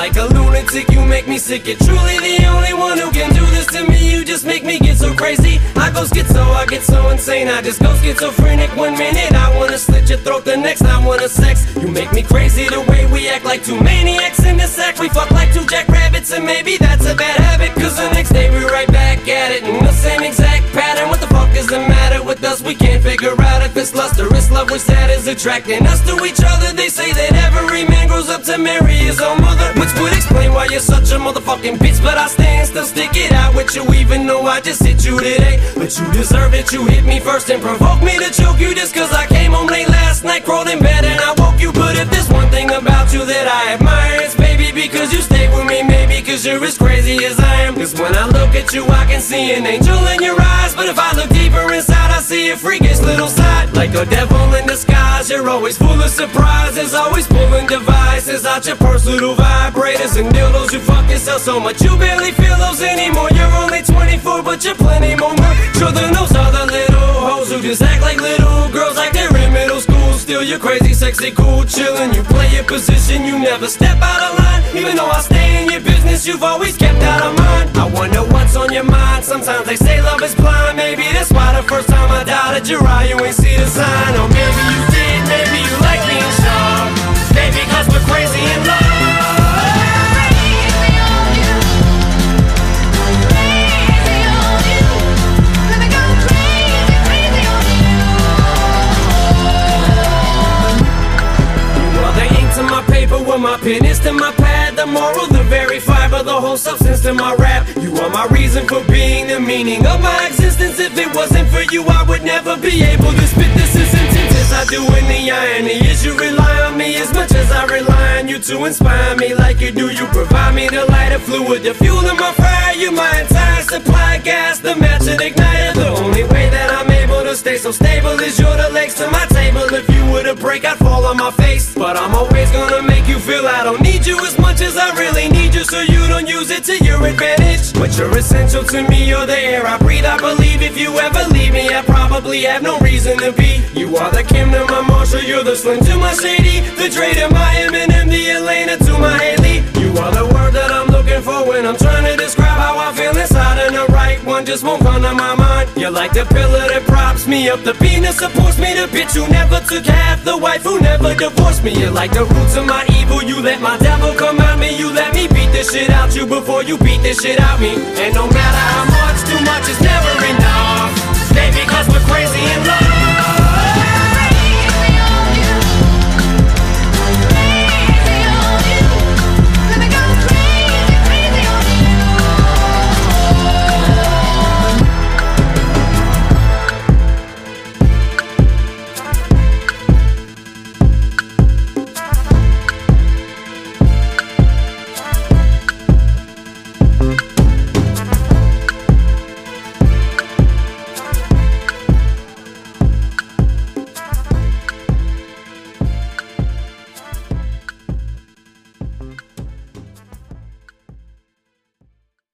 like a lunatic, you make me sick. You're truly the only one who can do this to me. You just make me get so crazy. I go schizo, I get so insane. I just go schizophrenic 1 minute. I wanna slit your throat the next. I wanna sex. You make me crazy the way we act like two maniacs in the sack. We fuck like two jackrabbits, and maybe that's a bad habit, cause the next day we're right back at it in the same exact pattern. What the fuck is the matter with us? We can't figure out if it's lust or it's love, which that is attracting us to each other. They say that every man grows up to marry his own mother, which would explain why you're such a motherfucking bitch. But I stand still, stick it out with you, even though I just hit you today. But you deserve it, you hit me first and provoked me to choke you just cause I came home late last night, crawled in bed and I woke you. But if there's one thing about you that I admire, it's baby because you stay with me, maybe cause you're as crazy as I am. Cause when I look at you I can see an angel in your eyes, but if I look deeper inside I see a freakish little side, like a devil in disguise. You're always full of surprises, always pulling devices out your purse, little vibrators and dildos. You fuck yourself so much you barely feel those anymore. You're only 24 but you're plenty more mature than those other little hoes who just act like little girls, like they're in middle school. Still you're crazy, sexy, cool, chillin'. You play your position, you never step out of line. Even though I stay in your business, you've always kept out of mine. I wonder what's on your mind. Sometimes they say love is blind. Maybe that's why the first time I doubted your eye you ain't see the sign. Or maybe you did, maybe you like being sharp. Maybe cause we're crazy in love. Well, my pen is to my pad, the moral, the very fiber, the whole substance to my rap. You are my reason for being, the meaning of my existence. If it wasn't for you, I would never be able to spit this as intense as I do. In the irony is you rely on me as much as I rely on you to inspire me like you do. You provide me the lighter fluid, the fuel in my fire. You my entire supply, gas, the match and igniter. The only way that I'm able to stay so stable is you're the legs to my table. If you were to break, I'd fall on my face, but I'm always gonna make you feel I don't need you as much as I really need you, so you don't use it to your advantage. But you're essential to me, you're the air I breathe. I believe if you ever leave me, I probably have no reason to be. You are the Kim to my Marshall, you're the Slim to my Shady, the Dre to my Eminem, the Elena to my Haley. You are the word that I'm looking for when I'm trying to describe how I feel inside, and the right one just won't come to my mind. You're like the pillar that props me up, the beam that supports me, the bitch who never took half, the wife who never divorced me. You're like the roots of my evil, you let my devil come out me. You let me beat this shit out you before you beat this shit out me. And no matter how much, too much is never enough. Baby, cause we're crazy in love.